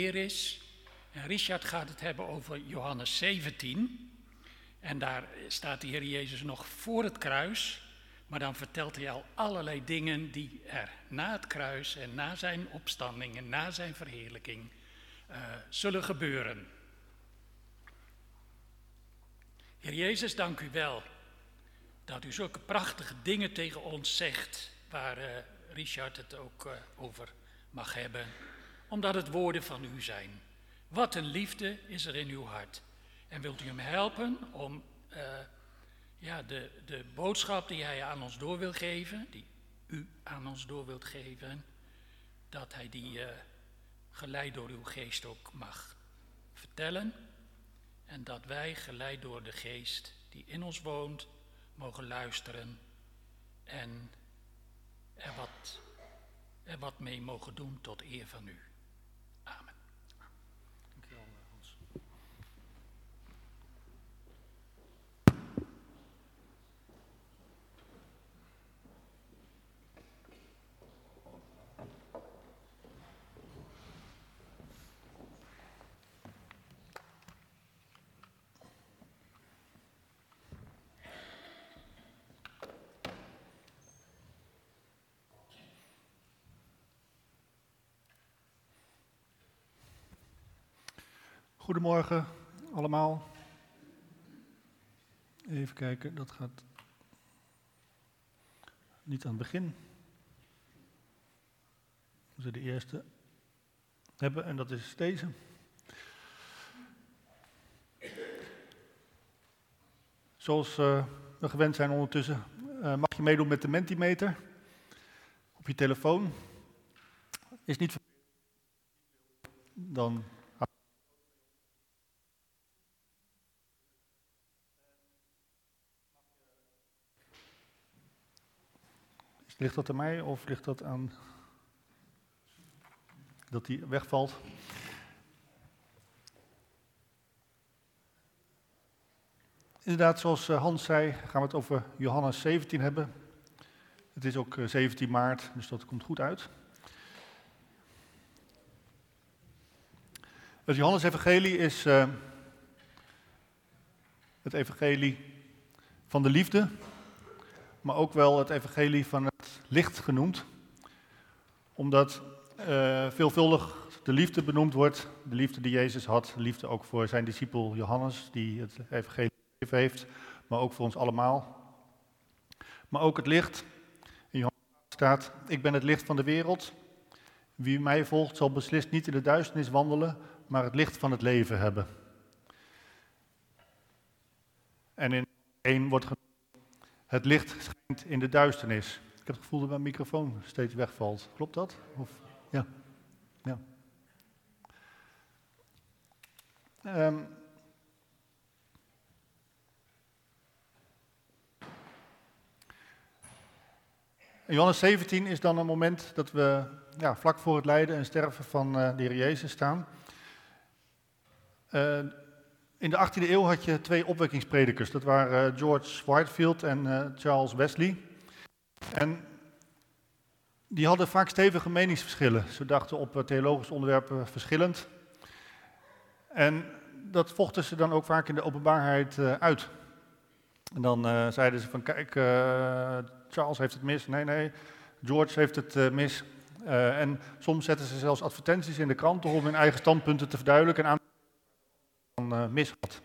is. En Richard gaat het hebben over Johannes 17. En daar staat de Heer Jezus nog voor het kruis. Maar dan vertelt hij al allerlei dingen die er na het kruis en na zijn opstanding en na zijn verheerlijking zullen gebeuren. Heer Jezus, dank u wel dat u zulke prachtige dingen tegen ons zegt, waar Richard het ook over mag hebben, omdat het woorden van u zijn. Wat een liefde is er in uw hart. En wilt u hem helpen om de boodschap die hij aan ons door wil geven, die u aan ons door wilt geven, dat hij die geleid door uw geest ook mag vertellen. En dat wij, geleid door de geest die in ons woont, mogen luisteren en er wat mee mogen doen tot eer van u. Amen. Dank u wel, Hans. Goedemorgen allemaal. Even kijken, dat gaat niet aan het begin. We zullen de eerste hebben en dat is deze. Zoals we gewend zijn ondertussen, mag je meedoen met de Mentimeter op je telefoon. Is niet dan ligt dat aan mij of ligt dat aan dat die wegvalt? Inderdaad, zoals Hans zei, gaan we het over Johannes 17 hebben. Het is ook 17 maart, dus dat komt goed uit. Het Johannes-evangelie is het evangelie van de liefde, maar ook wel het evangelie van het licht genoemd, omdat veelvuldig de liefde benoemd wordt, de liefde die Jezus had, de liefde ook voor zijn discipel Johannes, die het evangelie gegeven heeft, maar ook voor ons allemaal. Maar ook het licht. In Johannes staat, ik ben het licht van de wereld. Wie mij volgt zal beslist niet in de duisternis wandelen, maar het licht van het leven hebben. En in 1 wordt genoemd, het licht schijnt in de duisternis. Ik heb het gevoel dat mijn microfoon steeds wegvalt. Klopt dat? Of, ja. Ja. Johannes 17 is dan een moment dat we vlak voor het lijden en sterven van de Heer Jezus staan. In de 18e eeuw had je 2 opwekkingspredikers. Dat waren George Whitefield en Charles Wesley. En die hadden vaak stevige meningsverschillen. Ze dachten op theologische onderwerpen verschillend. En dat vochten ze dan ook vaak in de openbaarheid uit. En dan zeiden ze van kijk, Charles heeft het mis. Nee, George heeft het mis. En soms zetten ze zelfs advertenties in de kranten om hun eigen standpunten te verduidelijken en aan mis had.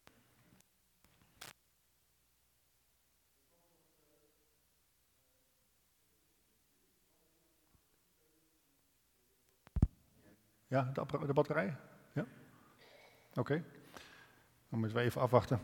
Ja, de batterij? Ja? Oké. Dan moeten we even afwachten.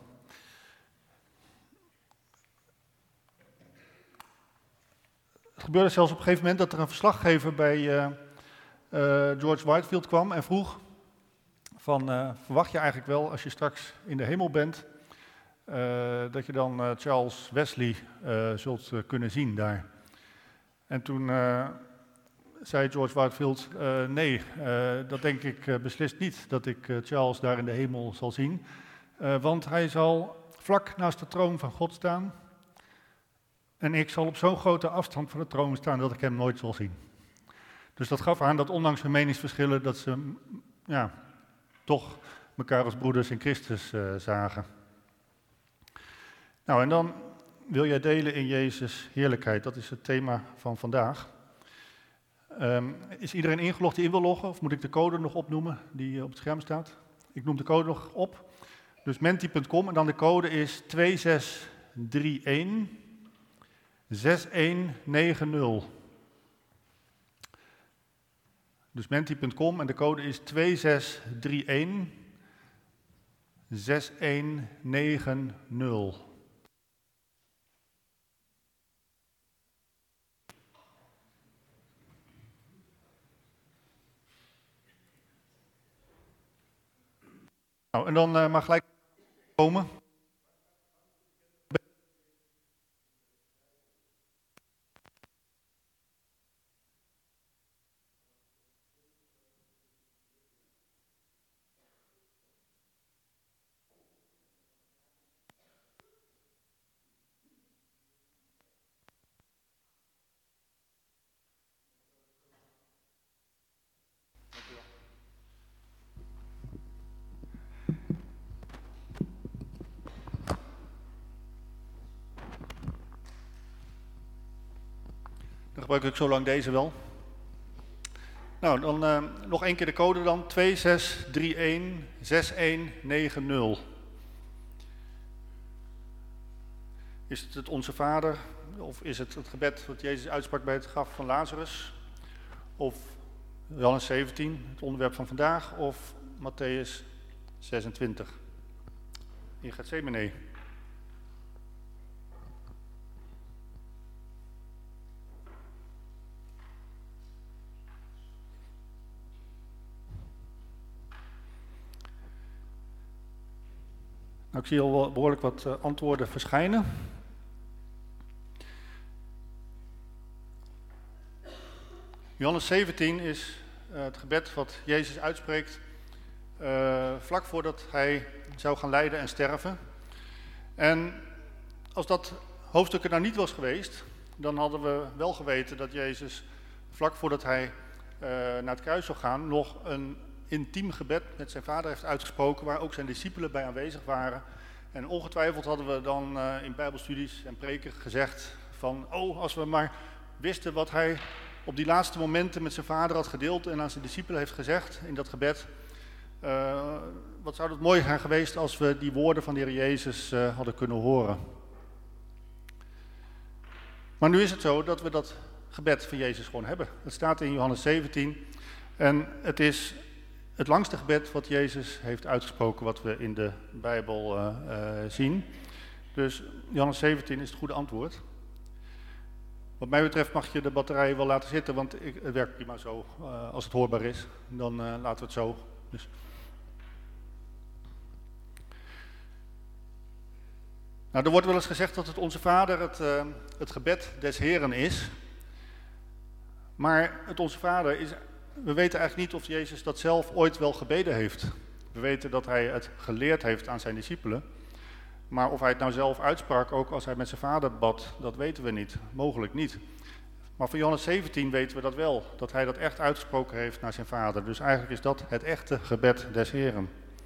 Het gebeurde zelfs op een gegeven moment dat er een verslaggever bij George Whitefield kwam en vroeg van, verwacht je eigenlijk wel als je straks in de hemel bent, dat je dan Charles Wesley zult kunnen zien daar. En toen zei George Whitefield, nee, dat denk ik beslist niet, dat ik Charles daar in de hemel zal zien. Want hij zal vlak naast de troon van God staan. En ik zal op zo'n grote afstand van de troon staan dat ik hem nooit zal zien. Dus dat gaf aan dat ondanks hun meningsverschillen, dat ze toch elkaar als broeders in Christus zagen. Nou, en dan wil jij delen in Jezus' heerlijkheid. Dat is het thema van vandaag. Is iedereen ingelogd die in wil loggen? Of moet ik de code nog opnoemen die op het scherm staat? Ik noem de code nog op. Dus menti.com en dan de code is 2631 6190. Dus menti.com en de code is 2631 6190. Nou, en dan mag gelijk komen. Dan gebruik ik zo lang deze wel. Nou, dan nog één keer de code dan. 2631 6190. Is het Onze Vader? Of is het het gebed wat Jezus uitsprak bij het graf van Lazarus? Of Johannes 17, het onderwerp van vandaag? Of Matthäus 26 in Getsemane? Nou, ik zie al wel behoorlijk wat antwoorden verschijnen. Johannes 17 is het gebed wat Jezus uitspreekt vlak voordat hij zou gaan lijden en sterven. En als dat hoofdstuk er nou niet was geweest, dan hadden we wel geweten dat Jezus vlak voordat hij naar het kruis zou gaan nog een intiem gebed met zijn vader heeft uitgesproken, waar ook zijn discipelen bij aanwezig waren. En ongetwijfeld hadden we dan in bijbelstudies en preken gezegd van, als we maar wisten wat hij op die laatste momenten met zijn vader had gedeeld en aan zijn discipelen heeft gezegd in dat gebed. Wat zou het mooi zijn geweest als we die woorden van de Heer Jezus hadden kunnen horen. Maar nu is het zo dat we dat gebed van Jezus gewoon hebben. Het staat in Johannes 17 en het is het langste gebed wat Jezus heeft uitgesproken, wat we in de Bijbel zien. Dus Johannes 17 is het goede antwoord. Wat mij betreft mag je de batterij wel laten zitten, want het werkt prima zo. Als het hoorbaar is, dan laten we het zo. Dus. Nou, er wordt wel eens gezegd dat het Onze Vader het gebed des Heren is. Maar het Onze Vader is... We weten eigenlijk niet of Jezus dat zelf ooit wel gebeden heeft. We weten dat hij het geleerd heeft aan zijn discipelen. Maar of hij het nou zelf uitsprak, ook als hij met zijn vader bad, dat weten we niet. Mogelijk niet. Maar van Johannes 17 weten we dat wel. Dat hij dat echt uitgesproken heeft naar zijn vader. Dus eigenlijk is dat het echte gebed des Heren.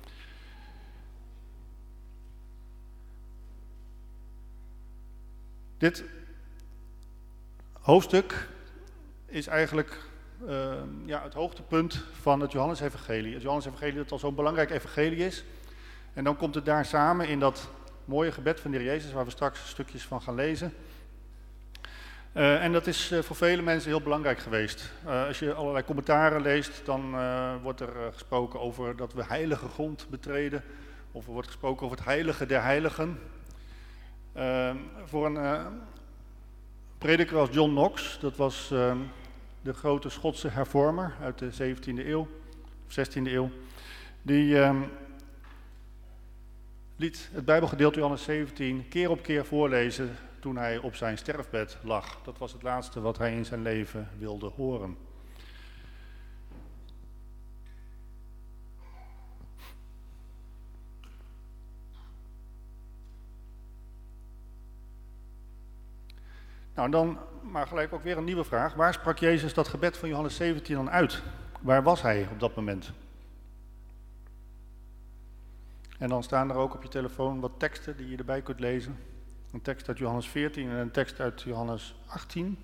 Dit hoofdstuk is eigenlijk het hoogtepunt van het Johannesevangelie. Het Johannesevangelie dat al zo'n belangrijk evangelie is. En dan komt het daar samen in dat mooie gebed van de Heer Jezus, waar we straks stukjes van gaan lezen. En dat is voor vele mensen heel belangrijk geweest. Als je allerlei commentaren leest, dan wordt er gesproken over dat we heilige grond betreden. Of er wordt gesproken over het heilige der heiligen. Voor een prediker als John Knox, dat was de grote Schotse hervormer uit de 17e eeuw, of 16e eeuw. Die liet het Bijbelgedeelte Johannes 17 keer op keer voorlezen toen hij op zijn sterfbed lag. Dat was het laatste wat hij in zijn leven wilde horen. Nou, dan maar gelijk ook weer een nieuwe vraag. Waar sprak Jezus dat gebed van Johannes 17 dan uit? Waar was hij op dat moment? En dan staan er ook op je telefoon wat teksten die je erbij kunt lezen. Een tekst uit Johannes 14 en een tekst uit Johannes 18.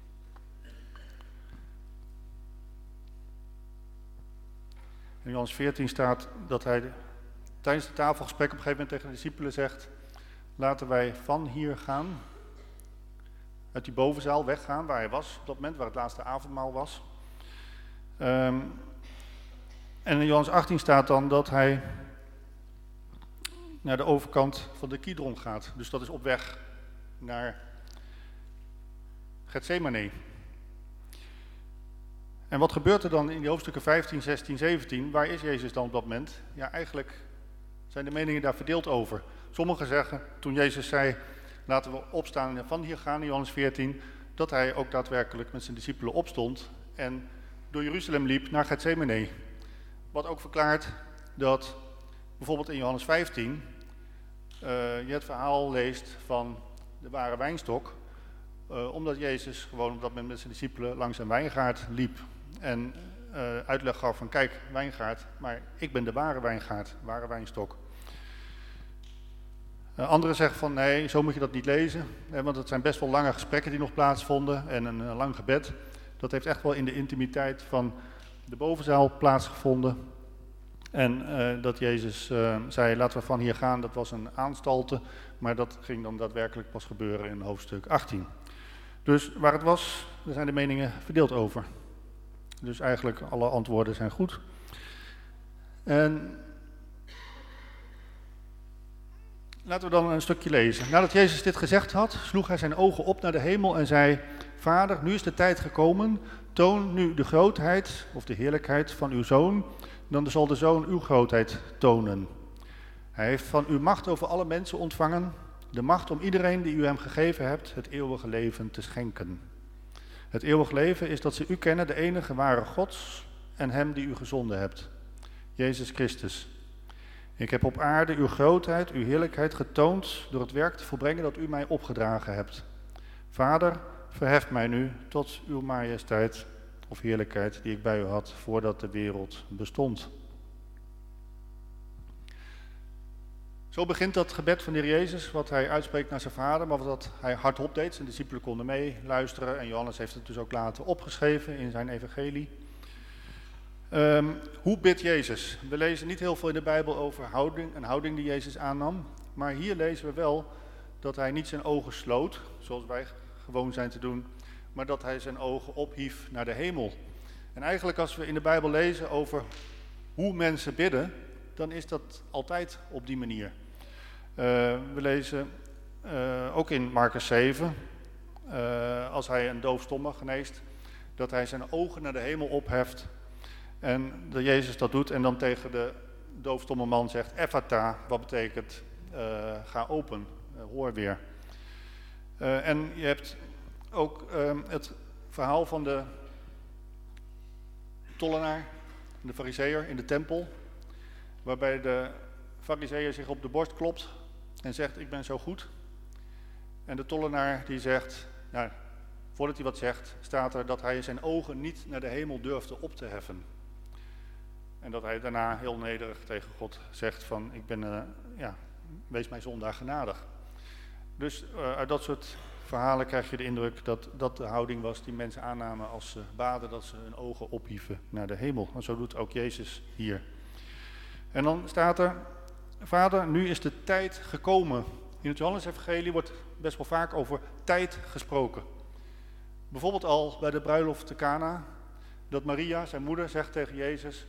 In Johannes 14 staat dat hij tijdens het tafelgesprek op een gegeven moment tegen de discipelen zegt: laten wij van hier gaan, uit die bovenzaal weggaan waar hij was op dat moment, waar het laatste avondmaal was. En in Johannes 18 staat dan dat hij naar de overkant van de Kidron gaat. Dus dat is op weg naar Getsemane. En wat gebeurt er dan in die hoofdstukken 15, 16, 17? Waar is Jezus dan op dat moment? Ja, eigenlijk zijn de meningen daar verdeeld over. Sommigen zeggen, toen Jezus zei, laten we opstaan en van hier gaan in Johannes 14, dat hij ook daadwerkelijk met zijn discipelen opstond en door Jeruzalem liep naar Getsemane. Wat ook verklaart dat bijvoorbeeld in Johannes 15 je het verhaal leest van de ware wijnstok, omdat Jezus gewoon op dat moment met zijn discipelen langs een wijngaard liep en uitleg gaf van kijk, wijngaard, maar ik ben de ware wijngaard, ware wijnstok. Anderen zeggen van nee, zo moet je dat niet lezen, want het zijn best wel lange gesprekken die nog plaatsvonden en een lang gebed. Dat heeft echt wel in de intimiteit van de bovenzaal plaatsgevonden. En dat Jezus zei, laten we van hier gaan, dat was een aanstalte, maar dat ging dan daadwerkelijk pas gebeuren in hoofdstuk 18. Dus waar het was, daar zijn de meningen verdeeld over. Dus eigenlijk alle antwoorden zijn goed. En laten we dan een stukje lezen. Nadat Jezus dit gezegd had, sloeg hij zijn ogen op naar de hemel en zei: Vader, nu is de tijd gekomen, toon nu de grootheid of de heerlijkheid van uw Zoon, dan zal de Zoon uw grootheid tonen. Hij heeft van uw macht over alle mensen ontvangen, de macht om iedereen die u hem gegeven hebt, het eeuwige leven te schenken. Het eeuwige leven is dat ze u kennen, de enige ware Gods, en hem die u gezonden hebt, Jezus Christus. Ik heb op aarde uw grootheid, uw heerlijkheid getoond door het werk te volbrengen dat u mij opgedragen hebt. Vader, verhef mij nu tot uw majesteit of heerlijkheid die ik bij u had voordat de wereld bestond. Zo begint dat gebed van de Heer Jezus, wat hij uitspreekt naar zijn vader, maar wat hij hardop deed. Zijn discipelen konden meeluisteren en Johannes heeft het dus ook later opgeschreven in zijn evangelie. Hoe bidt Jezus? We lezen niet heel veel in de Bijbel over een houding die Jezus aannam, maar hier lezen we wel dat hij niet zijn ogen sloot, zoals wij gewoon zijn te doen, maar dat hij zijn ogen ophief naar de hemel. En eigenlijk als we in de Bijbel lezen over hoe mensen bidden, dan is dat altijd op die manier. We lezen ook in Markus 7, als hij een doofstomme geneest, dat hij zijn ogen naar de hemel opheft en dat Jezus dat doet en dan tegen de doofstomme man zegt, Ephata, wat betekent ga open, hoor weer. En je hebt ook het verhaal van de tollenaar, de farizeeër in de tempel, waarbij de farizeeër zich op de borst klopt en zegt, ik ben zo goed. En de tollenaar die zegt, nou, voordat hij wat zegt, staat er dat hij zijn ogen niet naar de hemel durfde op te heffen. En dat hij daarna heel nederig tegen God zegt van, ik ben, wees mij zondaar genadig. Dus uit dat soort verhalen krijg je de indruk dat dat de houding was die mensen aannamen als ze baden, dat ze hun ogen ophieven naar de hemel. En zo doet ook Jezus hier. En dan staat er, Vader, nu is de tijd gekomen. In het Johannes-evangelie wordt best wel vaak over tijd gesproken. Bijvoorbeeld al bij de bruiloft te Cana, dat Maria, zijn moeder, zegt tegen Jezus,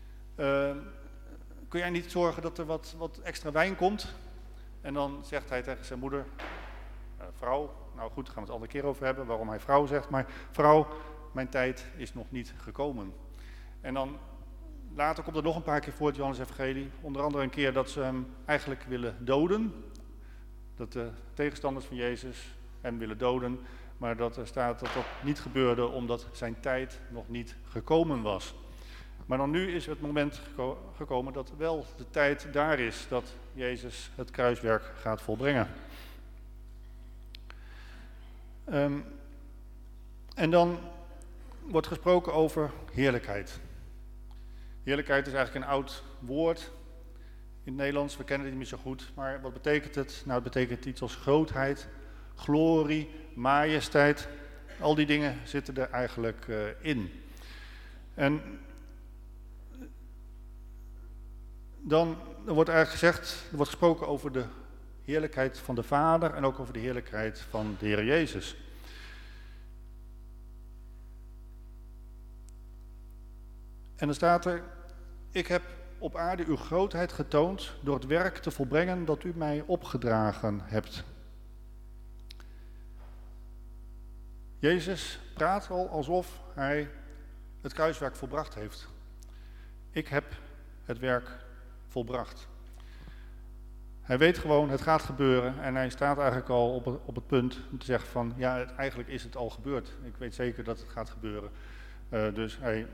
kun jij niet zorgen dat er wat extra wijn komt? En dan zegt hij tegen zijn moeder, vrouw, nou goed, daar gaan we het een andere keer over hebben, waarom hij vrouw zegt, maar vrouw, mijn tijd is nog niet gekomen. En dan later komt er nog een paar keer voor het Johannes-evangelie, onder andere een keer dat ze hem eigenlijk willen doden, dat de tegenstanders van Jezus hem willen doden, maar dat er staat dat dat niet gebeurde omdat zijn tijd nog niet gekomen was. Maar dan nu is het moment gekomen dat wel de tijd daar is dat Jezus het kruiswerk gaat volbrengen. En dan wordt gesproken over heerlijkheid. Heerlijkheid is eigenlijk een oud woord In het Nederlands, we kennen het niet meer zo goed, maar wat betekent het? Nou, het betekent iets als grootheid, glorie, majesteit. Al die dingen zitten er eigenlijk in. En dan wordt eigenlijk gezegd, er wordt gesproken over de heerlijkheid van de Vader en ook over de heerlijkheid van de Heer Jezus. En dan staat er, ik heb op aarde uw grootheid getoond door het werk te volbrengen dat u mij opgedragen hebt. Jezus praat al alsof hij het kruiswerk volbracht heeft. Ik heb het werk volbracht. Hij weet gewoon, het gaat gebeuren en hij staat eigenlijk al op het punt om te zeggen van, ja, eigenlijk is het al gebeurd. Ik weet zeker dat het gaat gebeuren. Dus hij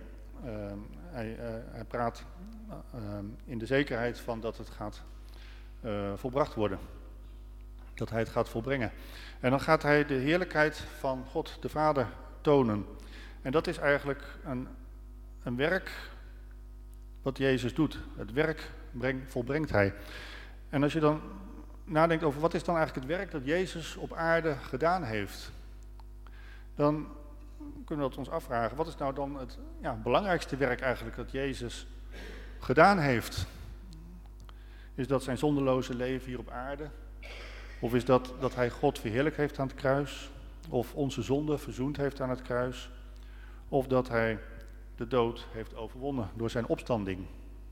praat in de zekerheid van dat het gaat volbracht worden. Dat hij het gaat volbrengen. En dan gaat hij de heerlijkheid van God, de Vader, tonen. En dat is eigenlijk een werk wat Jezus doet. Het werk volbrengt hij. En als je dan nadenkt over wat is dan eigenlijk het werk dat Jezus op aarde gedaan heeft, dan kunnen we dat ons afvragen. Wat is nou dan het belangrijkste werk eigenlijk dat Jezus gedaan heeft? Is dat zijn zondeloze leven hier op aarde? Of is dat hij God verheerlijkt heeft aan het kruis? Of onze zonde verzoend heeft aan het kruis? Of dat hij de dood heeft overwonnen door zijn opstanding?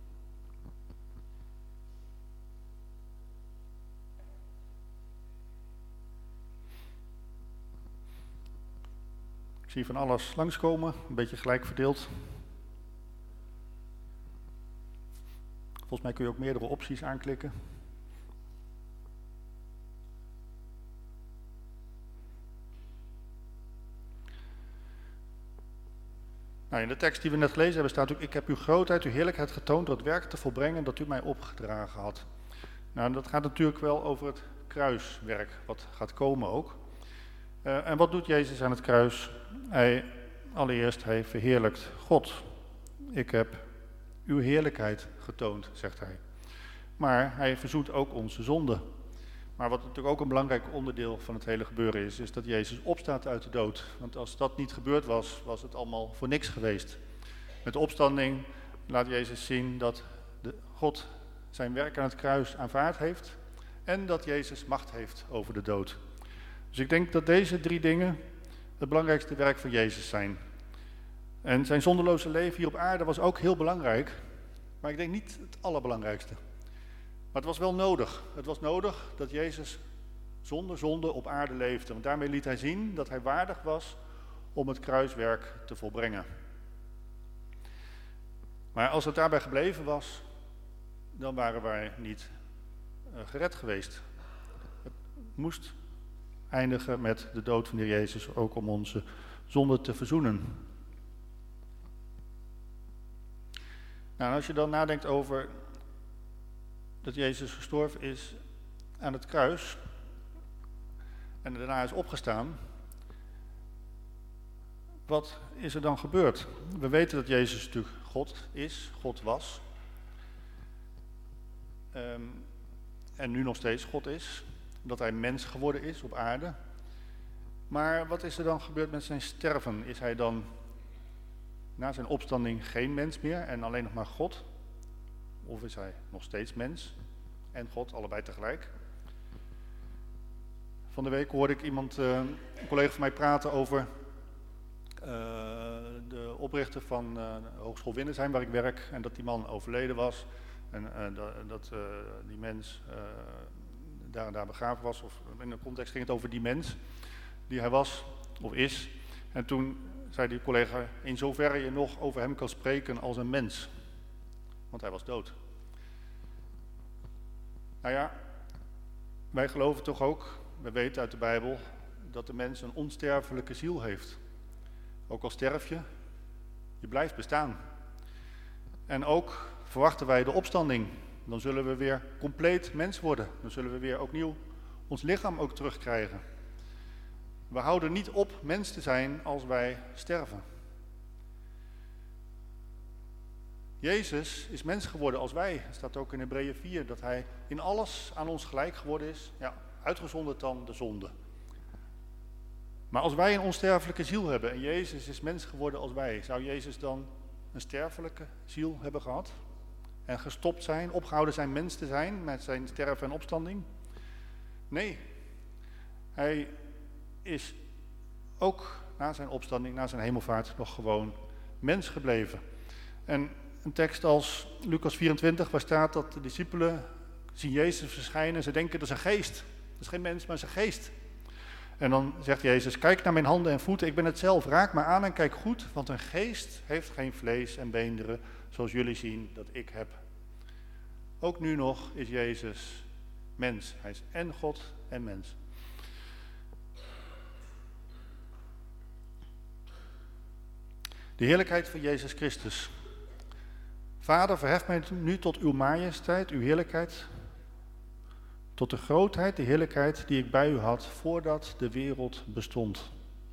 Ik zie van alles langskomen, een beetje gelijk verdeeld. Volgens mij kun je ook meerdere opties aanklikken. Nou, in de tekst die we net gelezen hebben staat ook, ik heb uw grootheid, uw heerlijkheid getoond door het werk te volbrengen dat u mij opgedragen had. Nou, dat gaat natuurlijk wel over het kruiswerk, wat gaat komen ook. En wat doet Jezus aan het kruis? Allereerst, hij verheerlijkt God. Ik heb uw heerlijkheid getoond, zegt hij. Maar hij verzoent ook onze zonde. Maar wat natuurlijk ook een belangrijk onderdeel van het hele gebeuren is dat Jezus opstaat uit de dood. Want als dat niet gebeurd was, was het allemaal voor niks geweest. Met de opstanding laat Jezus zien dat God zijn werk aan het kruis aanvaard heeft en dat Jezus macht heeft over de dood. Dus ik denk dat deze 3 dingen het belangrijkste werk van Jezus zijn. En zijn zondeloze leven hier op aarde was ook heel belangrijk, maar ik denk niet het allerbelangrijkste. Maar het was wel nodig. Het was nodig dat Jezus zonder zonde op aarde leefde. Want daarmee liet hij zien dat hij waardig was om het kruiswerk te volbrengen. Maar als het daarbij gebleven was, dan waren wij niet gered geweest. Het moest eindigen met de dood van de Heer Jezus, ook om onze zonde te verzoenen. Nou, en als je dan nadenkt over dat Jezus gestorven is aan het kruis en daarna is opgestaan, wat is er dan gebeurd? We weten dat Jezus natuurlijk God is, God was. En nu nog steeds God is. Dat hij mens geworden is op aarde. Maar wat is er dan gebeurd met zijn sterven? Is hij dan na zijn opstanding geen mens meer en alleen nog maar God? Of is hij nog steeds mens en God, allebei tegelijk? Van de week hoorde ik een collega van mij praten over de oprichter van de Hogeschool Windersheim, waar ik werk, en dat die man overleden was. En dat die mens daar begraven was, of in de context ging het over die mens die hij was of is. En toen zei die collega, in zoverre je nog over hem kan spreken als een mens. Want hij was dood. Nou ja, wij geloven toch ook, we weten uit de Bijbel, dat de mens een onsterfelijke ziel heeft. Ook al sterf je, je blijft bestaan. En ook verwachten wij de opstanding. Dan zullen we weer compleet mens worden. Dan zullen we weer opnieuw ons lichaam ook terugkrijgen. We houden niet op mens te zijn als wij sterven. Jezus is mens geworden als wij. Het staat ook in Hebreeën 4 dat hij in alles aan ons gelijk geworden is. Ja, uitgezonderd dan de zonde. Maar als wij een onsterfelijke ziel hebben en Jezus is mens geworden als wij, zou Jezus dan een sterfelijke ziel hebben gehad? En gestopt zijn, opgehouden zijn mens te zijn met zijn sterven en opstanding? Nee. Hij is ook na zijn opstanding, na zijn hemelvaart, nog gewoon mens gebleven. En een tekst als Lucas 24, waar staat dat de discipelen zien Jezus verschijnen. Ze denken, dat is een geest. Dat is geen mens, maar dat is een geest. En dan zegt Jezus, kijk naar mijn handen en voeten, ik ben het zelf. Raak me aan en kijk goed, want een geest heeft geen vlees en beenderen, zoals jullie zien dat ik heb. Ook nu nog is Jezus mens. Hij is en God en mens. De heerlijkheid van Jezus Christus. Vader, verhef mij nu tot uw majesteit, uw heerlijkheid, tot de grootheid, de heerlijkheid die ik bij u had voordat de wereld bestond.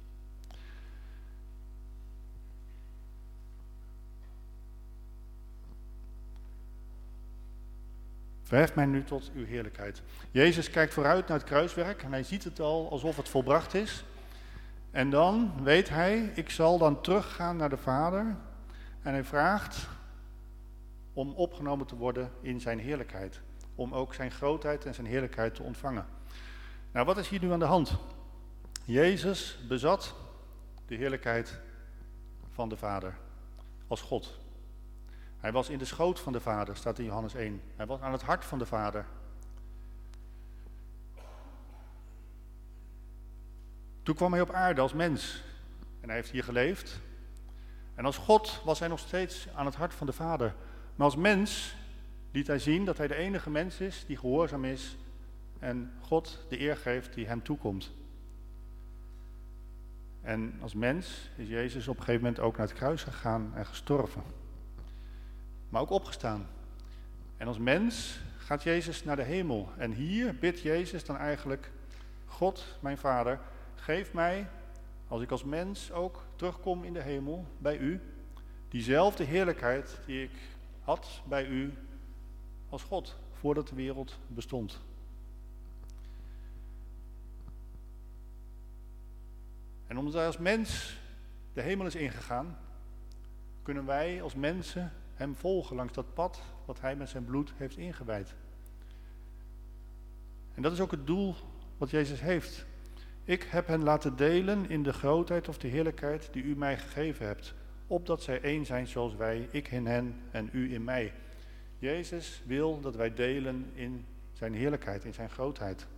Verhef mij nu tot uw heerlijkheid. Jezus kijkt vooruit naar het kruiswerk en hij ziet het al alsof het volbracht is. En dan weet hij, ik zal dan teruggaan naar de Vader. En hij vraagt om opgenomen te worden in zijn heerlijkheid. Om ook zijn grootheid en zijn heerlijkheid te ontvangen. Nou, wat is hier nu aan de hand? Jezus bezat de heerlijkheid van de Vader als God. Hij was in de schoot van de Vader, staat in Johannes 1. Hij was aan het hart van de Vader. Toen kwam hij op aarde als mens. En hij heeft hier geleefd. En als God was hij nog steeds aan het hart van de Vader. Maar als mens liet hij zien dat hij de enige mens is die gehoorzaam is en God de eer geeft die hem toekomt. En als mens is Jezus op een gegeven moment ook naar het kruis gegaan en gestorven. Maar ook opgestaan. En als mens gaat Jezus naar de hemel. En hier bidt Jezus dan eigenlijk, God, mijn Vader, geef mij, als ik als mens ook terugkom in de hemel, bij u, diezelfde heerlijkheid die ik had bij u als God, voordat de wereld bestond. En omdat hij als mens de hemel is ingegaan, kunnen wij als mensen hem volgen langs dat pad wat hij met zijn bloed heeft ingewijd. En dat is ook het doel wat Jezus heeft. Ik heb hen laten delen in de grootheid of de heerlijkheid die u mij gegeven hebt, opdat zij één zijn zoals wij, ik in hen en u in mij. Jezus wil dat wij delen in zijn heerlijkheid, in zijn grootheid.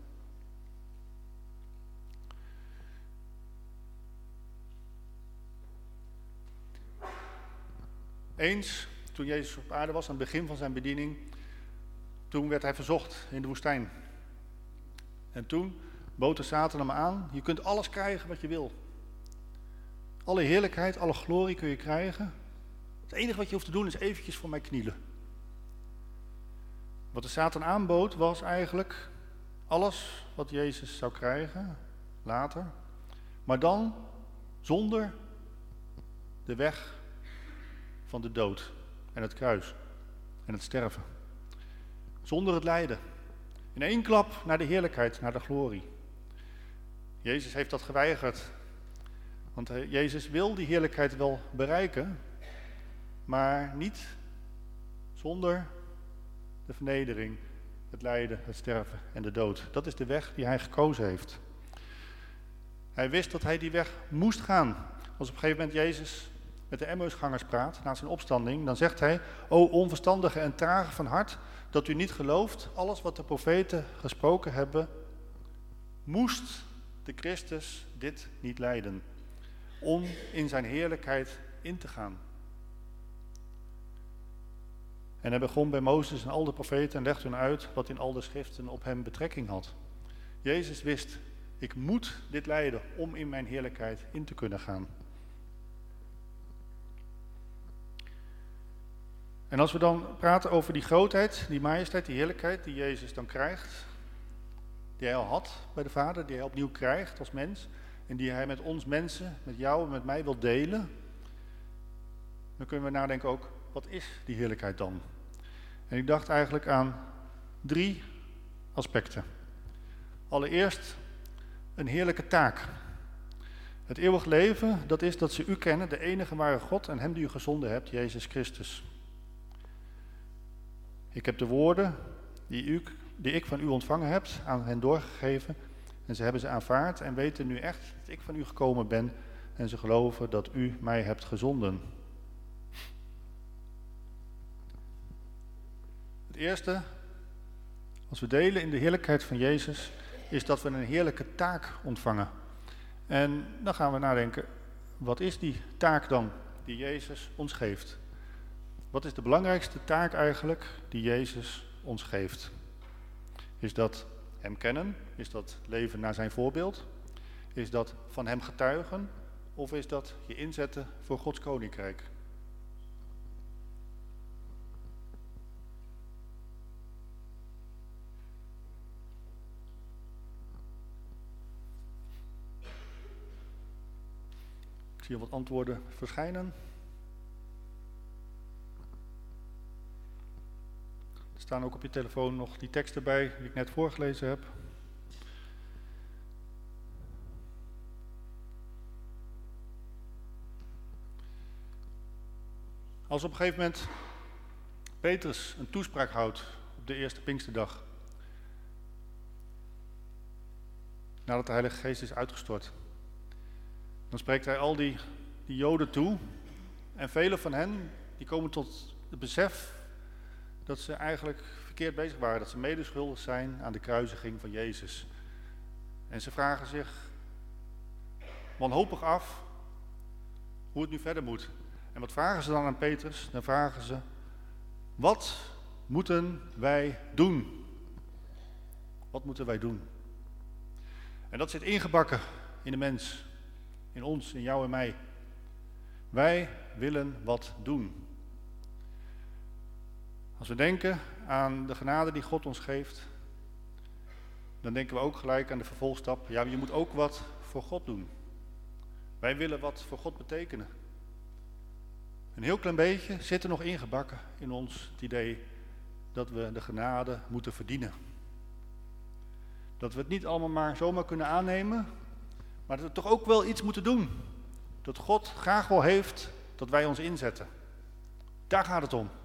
Eens, toen Jezus op aarde was, aan het begin van zijn bediening, toen werd hij verzocht in de woestijn. En toen bood de Satan hem aan, je kunt alles krijgen wat je wil. Alle heerlijkheid, alle glorie kun je krijgen. Het enige wat je hoeft te doen is eventjes voor mij knielen. Wat de Satan aanbood was eigenlijk alles wat Jezus zou krijgen, later. Maar dan zonder de weg van de dood en het kruis en het sterven. Zonder het lijden. In één klap naar de heerlijkheid, naar de glorie. Jezus heeft dat geweigerd. Want Jezus wil die heerlijkheid wel bereiken, maar niet zonder de vernedering, het lijden, het sterven en de dood. Dat is de weg die hij gekozen heeft. Hij wist dat hij die weg moest gaan. Als op een gegeven moment Jezus met de Emmausgangers praat, na zijn opstanding, dan zegt hij, o onverstandige en trage van hart, dat u niet gelooft, alles wat de profeten gesproken hebben, moest de Christus dit niet lijden, om in zijn heerlijkheid in te gaan. En hij begon bij Mozes en al de profeten en legde hun uit wat in al de schriften op hem betrekking had. Jezus wist, ik moet dit lijden om in mijn heerlijkheid in te kunnen gaan. En als we dan praten over die grootheid, die majesteit, die heerlijkheid die Jezus dan krijgt, die hij al had bij de Vader, die hij opnieuw krijgt als mens, en die hij met ons mensen, met jou en met mij wil delen, dan kunnen we nadenken ook, wat is die heerlijkheid dan? En ik dacht eigenlijk aan 3 aspecten. Allereerst een heerlijke taak. Het eeuwig leven, dat is dat ze u kennen, de enige ware God en hem die u gezonden hebt, Jezus Christus. Ik heb de woorden die ik van u ontvangen heb, aan hen doorgegeven en ze hebben ze aanvaard en weten nu echt dat ik van u gekomen ben en ze geloven dat u mij hebt gezonden. Het eerste, als we delen in de heerlijkheid van Jezus, is dat we een heerlijke taak ontvangen. En dan gaan we nadenken, wat is die taak dan die Jezus ons geeft? Wat is de belangrijkste taak eigenlijk die Jezus ons geeft? Is dat hem kennen? Is dat leven naar zijn voorbeeld? Is dat van hem getuigen? Of is dat je inzetten voor Gods koninkrijk? Ik zie wat antwoorden verschijnen. Er staan ook op je telefoon nog die teksten bij die ik net voorgelezen heb. Als op een gegeven moment Petrus een toespraak houdt op de eerste Pinksterdag, nadat de Heilige Geest is uitgestort, dan spreekt hij al die Joden toe en velen van hen die komen tot het besef dat ze eigenlijk verkeerd bezig waren, dat ze medeschuldig zijn aan de kruisiging van Jezus. En ze vragen zich wanhopig af hoe het nu verder moet. En wat vragen ze dan aan Petrus? Dan vragen ze, wat moeten wij doen? Wat moeten wij doen? En dat zit ingebakken in de mens, in ons, in jou en mij. Wij willen wat doen. Als we denken aan de genade die God ons geeft, dan denken we ook gelijk aan de vervolgstap. Ja, je moet ook wat voor God doen. Wij willen wat voor God betekenen. Een heel klein beetje zit er nog ingebakken in ons het idee dat we de genade moeten verdienen. Dat we het niet allemaal maar zomaar kunnen aannemen, maar dat we toch ook wel iets moeten doen. Dat God graag wel heeft dat wij ons inzetten. Daar gaat het om.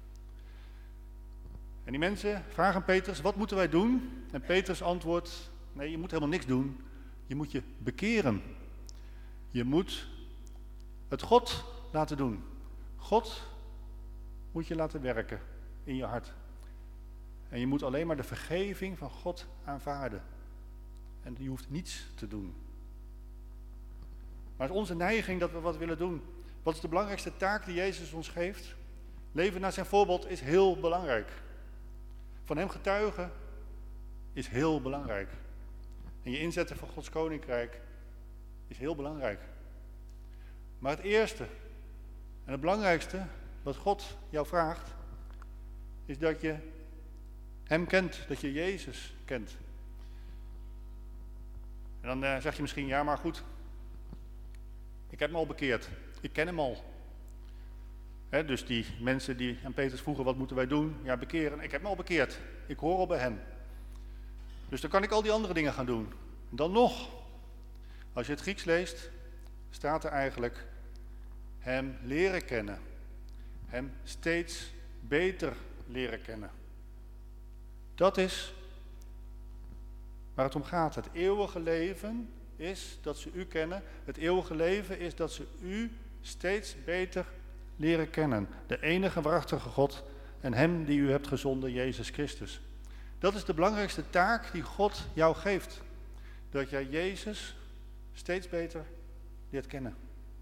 En die mensen vragen aan Petrus, wat moeten wij doen? En Petrus antwoordt, nee, je moet helemaal niks doen. Je moet je bekeren. Je moet het God laten doen. God moet je laten werken in je hart. En je moet alleen maar de vergeving van God aanvaarden. En je hoeft niets te doen. Maar het is onze neiging dat we wat willen doen. Wat is de belangrijkste taak die Jezus ons geeft? Leven naar zijn voorbeeld is heel belangrijk. Van hem getuigen is heel belangrijk. En je inzetten voor Gods koninkrijk is heel belangrijk. Maar het eerste en het belangrijkste wat God jou vraagt, is dat je hem kent, dat je Jezus kent. En dan zeg je misschien, ja maar goed, ik heb hem al bekeerd, ik ken hem al. Dus die mensen die aan Petrus vroegen, wat moeten wij doen? Ja, bekeren, ik heb hem al bekeerd, ik hoor al bij hem. Dus dan kan ik al die andere dingen gaan doen. Dan nog, als je het Grieks leest, staat er eigenlijk hem leren kennen. Hem steeds beter leren kennen. Dat is waar het om gaat. Het eeuwige leven is dat ze u kennen. Het eeuwige leven is dat ze u steeds beter leren kennen. De enige waarachtige God en hem die u hebt gezonden, Jezus Christus. Dat is de belangrijkste taak die God jou geeft. Dat jij Jezus steeds beter leert kennen.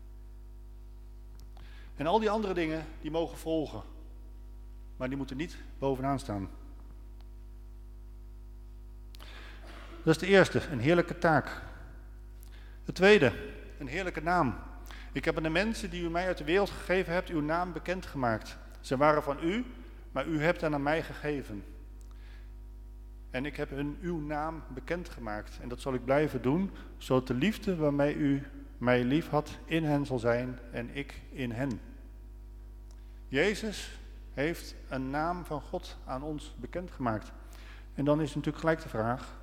En al die andere dingen, die mogen volgen. Maar die moeten niet bovenaan staan. Dat is de eerste, een heerlijke taak. Het tweede, een heerlijke naam. Ik heb aan de mensen die u mij uit de wereld gegeven hebt, uw naam bekendgemaakt. Ze waren van u, maar u hebt hen aan mij gegeven. En ik heb hun uw naam bekendgemaakt. En dat zal ik blijven doen, zodat de liefde waarmee u mij lief had in hen zal zijn en ik in hen. Jezus heeft een naam van God aan ons bekendgemaakt. En dan is natuurlijk gelijk de vraag,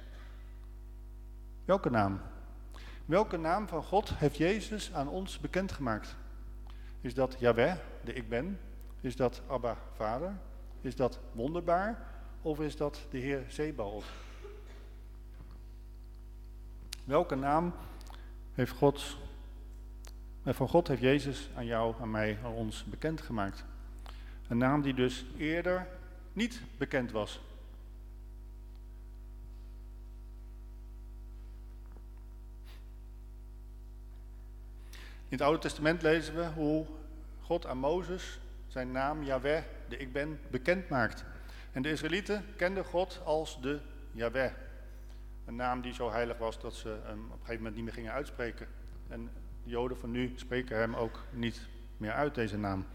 welke naam? Welke naam van God heeft Jezus aan ons bekendgemaakt? Is dat Yahweh, de ik ben? Is dat Abba, Vader? Is dat wonderbaar? Of is dat de Heer Zebaoth? Welke naam heeft van God heeft Jezus aan jou, aan mij, aan ons bekendgemaakt? Een naam die dus eerder niet bekend was. In het Oude Testament lezen we hoe God aan Mozes zijn naam Yahweh, de ik ben, bekend maakt. En de Israëlieten kenden God als de Yahweh. Een naam die zo heilig was dat ze hem op een gegeven moment niet meer gingen uitspreken. En de Joden van nu spreken hem ook niet meer uit, deze naam.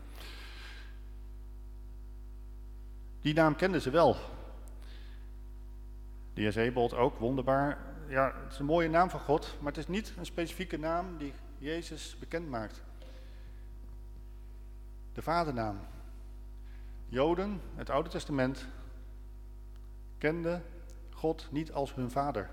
Die naam kenden ze wel. De Heer Zebaoth ook, wonderbaar. Ja, het is een mooie naam van God, maar het is niet een specifieke naam die Jezus bekend maakt. De vadernaam. Joden, het Oude Testament, kenden God niet als hun vader.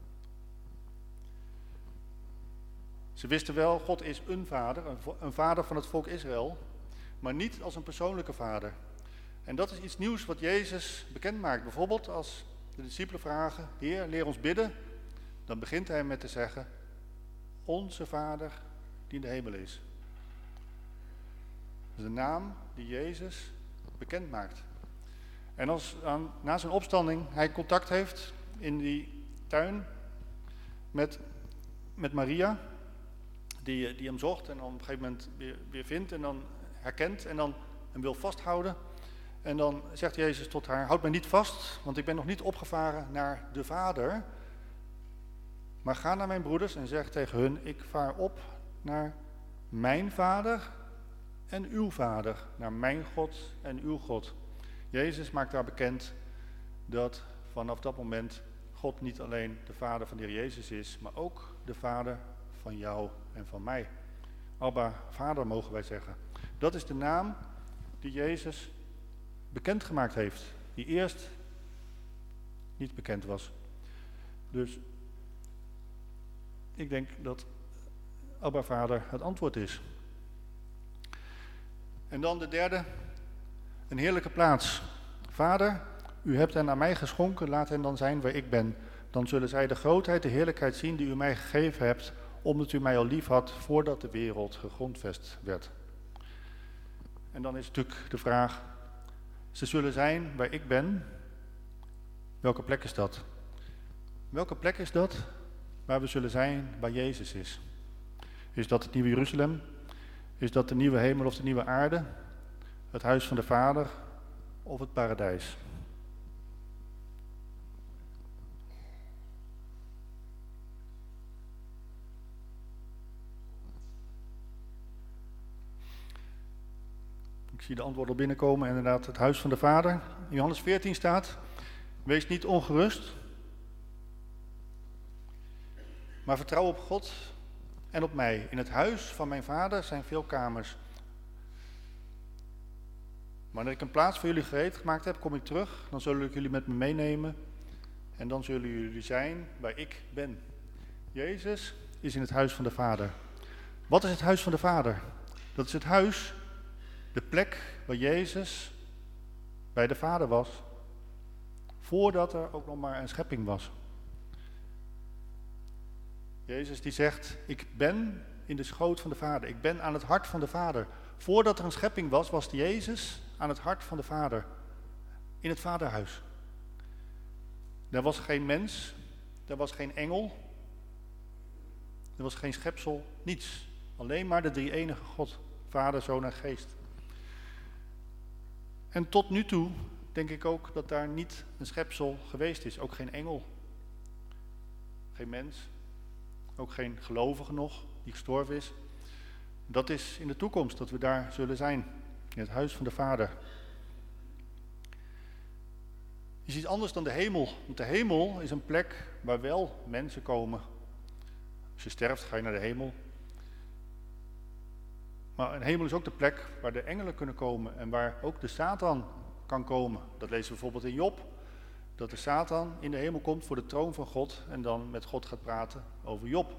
Ze wisten wel, God is een vader, een vader van het volk Israël, maar niet als een persoonlijke vader. En dat is iets nieuws wat Jezus bekend maakt. Bijvoorbeeld als de discipelen vragen, Heer, leer ons bidden, dan begint hij met te zeggen, onze Vader die in de hemel is. Dat is de naam die Jezus bekend maakt. En als na zijn opstanding hij contact heeft in die tuin met Maria, die hem zocht en dan op een gegeven moment weer vindt en dan herkent en dan hem wil vasthouden. En dan zegt Jezus tot haar, houd mij niet vast, want ik ben nog niet opgevaren naar de Vader. Maar ga naar mijn broeders en zeg tegen hun, ik vaar op naar mijn Vader en uw Vader, naar mijn God en uw God. Jezus maakt daar bekend dat vanaf dat moment God niet alleen de Vader van de Heer Jezus is, maar ook de Vader van jou en van mij. Abba, Vader mogen wij zeggen. Dat is de naam die Jezus bekendgemaakt heeft, die eerst niet bekend was. Dus ik denk dat Abba, Vader het antwoord is. En dan de derde, een heerlijke plaats. Vader, u hebt hen aan mij geschonken, laat hen dan zijn waar ik ben. Dan zullen zij de grootheid, de heerlijkheid zien die u mij gegeven hebt, omdat u mij al lief had voordat de wereld gegrondvest werd. En dan is natuurlijk de vraag, ze zullen zijn waar ik ben. Welke plek is dat? Welke plek is dat waar we zullen zijn waar Jezus is? Is dat het nieuwe Jeruzalem? Is dat de nieuwe hemel of de nieuwe aarde? Het huis van de Vader of het paradijs? Ik zie de antwoorden al binnenkomen. Inderdaad, het huis van de Vader. In Johannes 14 staat, wees niet ongerust, maar vertrouw op God en op mij. In het huis van mijn Vader zijn veel kamers. Wanneer ik een plaats voor jullie gereed gemaakt heb, kom ik terug. Dan zullen ik jullie met me meenemen. En dan zullen jullie zijn waar ik ben. Jezus is in het huis van de Vader. Wat is het huis van de Vader? Dat is het huis, de plek waar Jezus bij de Vader was. Voordat er ook nog maar een schepping was. Jezus die zegt, ik ben in de schoot van de Vader. Ik ben aan het hart van de Vader. Voordat er een schepping was, was Jezus aan het hart van de Vader. In het Vaderhuis. Er was geen mens. Er was geen engel. Er was geen schepsel. Niets. Alleen maar de drie-enige God. Vader, Zoon en Geest. En tot nu toe denk ik ook dat daar niet een schepsel geweest is. Ook geen engel. Geen mens. Ook geen gelovige nog, die gestorven is. Dat is in de toekomst, dat we daar zullen zijn. In het huis van de Vader. Is iets anders dan de hemel. Want de hemel is een plek waar wel mensen komen. Als je sterft, ga je naar de hemel. Maar een hemel is ook de plek waar de engelen kunnen komen en waar ook de Satan kan komen. Dat lezen we bijvoorbeeld in Job, dat de Satan in de hemel komt voor de troon van God en dan met God gaat praten over Job.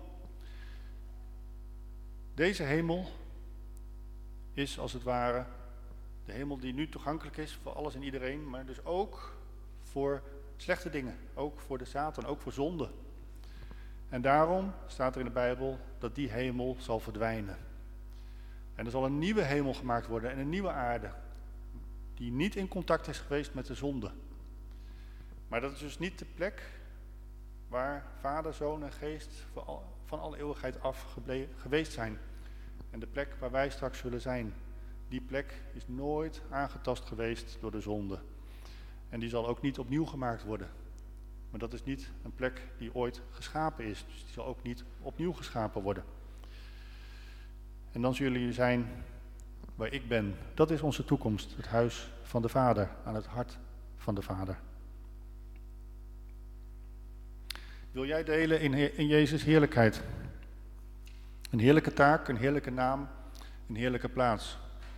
Deze hemel is als het ware de hemel die nu toegankelijk is voor alles en iedereen, maar dus ook voor slechte dingen, ook voor de Satan, ook voor zonde. En daarom staat er in de Bijbel dat die hemel zal verdwijnen. En er zal een nieuwe hemel gemaakt worden en een nieuwe aarde, die niet in contact is geweest met de zonde. Maar dat is dus niet de plek waar Vader, Zoon en Geest van alle eeuwigheid af geweest zijn. En de plek waar wij straks zullen zijn. Die plek is nooit aangetast geweest door de zonde. En die zal ook niet opnieuw gemaakt worden. Maar dat is niet een plek die ooit geschapen is. Dus die zal ook niet opnieuw geschapen worden. En dan zullen jullie zijn waar ik ben. Dat is onze toekomst. Het huis van de Vader. Aan het hart van de Vader. Wil jij delen in Jezus' heerlijkheid? Een heerlijke taak, een heerlijke naam, een heerlijke plaats.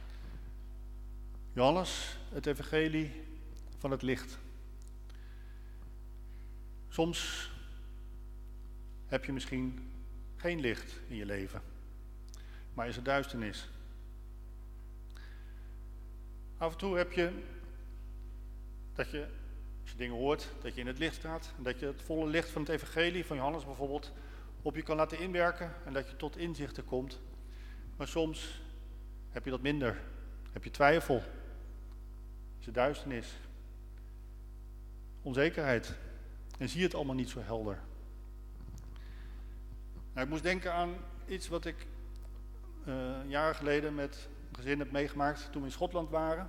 Johannes, het evangelie van het licht. Soms heb je misschien geen licht in je leven, maar is er duisternis. Af en toe heb je dat je, als je dingen hoort, dat je in het licht staat en dat je het volle licht van het evangelie van Johannes bijvoorbeeld op je kan laten inwerken en dat je tot inzichten komt. Maar soms heb je dat minder. Heb je twijfel. Is er duisternis. Onzekerheid. En zie je het allemaal niet zo helder. Nou, ik moest denken aan iets wat ik jaren geleden met een gezin heb meegemaakt toen we in Schotland waren.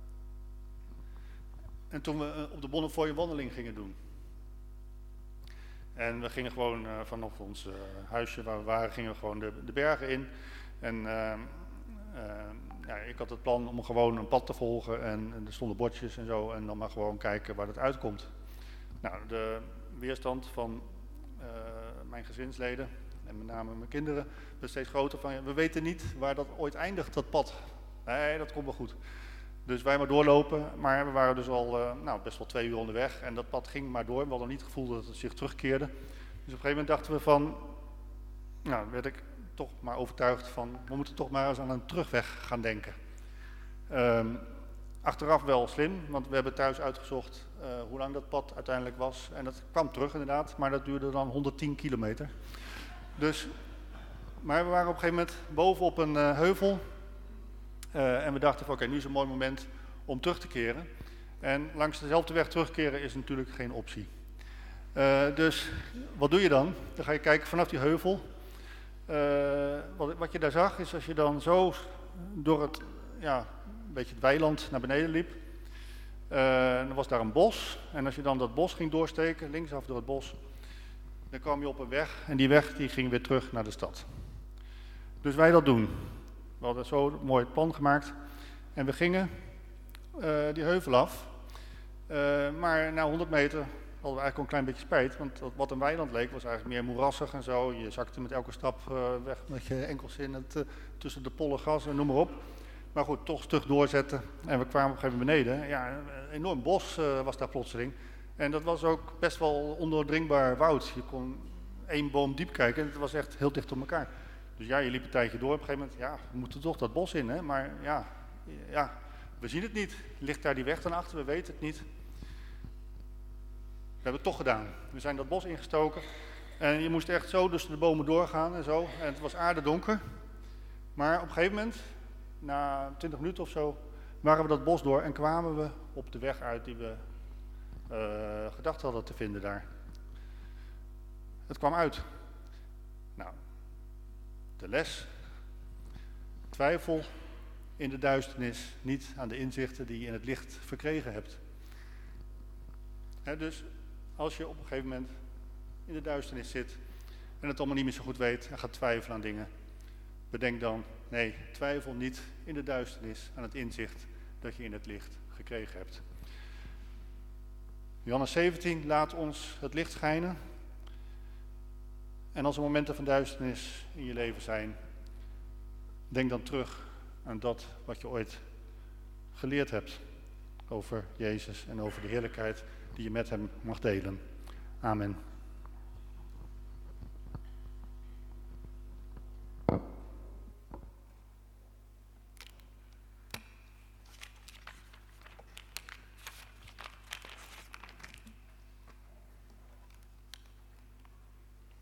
En toen we op de Bonnefoy een wandeling gingen doen. En we gingen gewoon vanaf ons huisje waar we waren, gingen we gewoon de bergen in. En ik had het plan om gewoon een pad te volgen en er stonden bordjes en zo. En dan maar gewoon kijken waar het uitkomt. Nou, de weerstand van mijn gezinsleden en met name mijn kinderen werd steeds groter van, we weten niet waar dat ooit eindigt, dat pad. Nee, dat komt wel goed. Dus wij maar doorlopen, maar we waren dus al best wel 2 uur onderweg en dat pad ging maar door. We hadden niet het gevoel dat het zich terugkeerde. Dus op een gegeven moment dachten we van, werd ik toch maar overtuigd van, we moeten toch maar eens aan een terugweg gaan denken. Achteraf wel slim, want we hebben thuis uitgezocht hoe lang dat pad uiteindelijk was. En dat kwam terug inderdaad, maar dat duurde dan 110 kilometer. Dus, maar we waren op een gegeven moment boven op een heuvel. En we dachten van oké, nu is een mooi moment om terug te keren. En langs dezelfde weg terugkeren is natuurlijk geen optie. Dus wat doe je dan? Dan ga je kijken vanaf die heuvel. Wat je daar zag is als je dan zo door het, een beetje het weiland naar beneden liep. Dan was daar een bos. En als je dan dat bos ging doorsteken, linksaf door het bos, dan kwam je op een weg. En die weg die ging weer terug naar de stad. Dus wij dat doen. We hadden zo mooi het plan gemaakt en we gingen die heuvel af. Maar na 100 meter hadden we eigenlijk al een klein beetje spijt, want wat een weiland leek was eigenlijk meer moerassig en zo. Je zakte met elke stap weg met je enkels in tussen de pollen gras en noem maar op. Maar goed, toch stug doorzetten en we kwamen op een gegeven moment beneden. Ja, een enorm bos was daar plotseling. En dat was ook best wel ondoordringbaar woud. Je kon 1 boom diep kijken en het was echt heel dicht op elkaar. Dus ja, je liep een tijdje door. Op een gegeven moment, we moeten toch dat bos in, hè? Maar we zien het niet. Ligt daar die weg dan achter? We weten het niet. We hebben het toch gedaan. We zijn dat bos ingestoken. En je moest echt zo tussen de bomen doorgaan en zo. En het was aardedonker. Maar op een gegeven moment, na 20 minuten of zo, waren we dat bos door en kwamen we op de weg uit die we gedacht hadden te vinden daar. Het kwam uit. Nou, de les. Twijfel in de duisternis, niet aan de inzichten die je in het licht verkregen hebt. Dus als je op een gegeven moment in de duisternis zit en het allemaal niet meer zo goed weet en gaat twijfelen aan dingen, bedenk dan, nee, twijfel niet in de duisternis aan het inzicht dat je in het licht gekregen hebt. Johannes 17 laat ons het licht schijnen. En als er momenten van duisternis in je leven zijn, denk dan terug aan dat wat je ooit geleerd hebt over Jezus en over de heerlijkheid die je met hem mag delen. Amen.